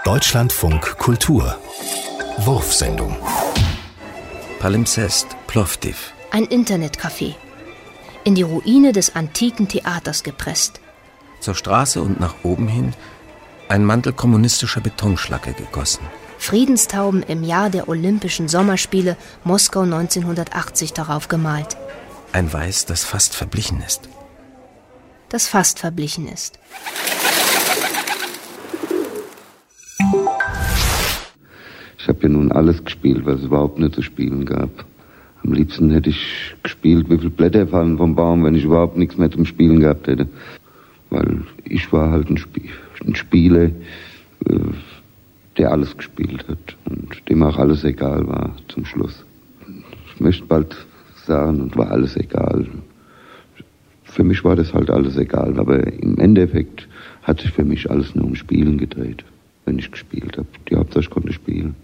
Deutschlandfunk Kultur Wurfsendung. Palimpsest, Plovdiv. Ein Internetcafé. In die Ruine des antiken Theaters gepresst. Zur Straße und nach oben hin ein Mantel kommunistischer Betonschlacke gegossen. Friedenstauben im Jahr der Olympischen Sommerspiele Moskau 1980 darauf gemalt. Ein Weiß, das fast verblichen ist. Das fast verblichen ist. Ich habe ja nun alles gespielt, was es überhaupt nicht zu spielen gab. Am liebsten hätte ich gespielt, wie viele Blätter fallen vom Baum, wenn ich überhaupt nichts mehr zum Spielen gehabt hätte. Weil ich war halt ein Spieler, der alles gespielt hat und dem auch alles egal war zum Schluss. Ich möchte bald sagen, und war alles egal. Für mich war das halt alles egal, aber im Endeffekt hat sich für mich alles nur um Spielen gedreht, wenn ich gespielt habe. Die Hauptsache ich konnte spielen.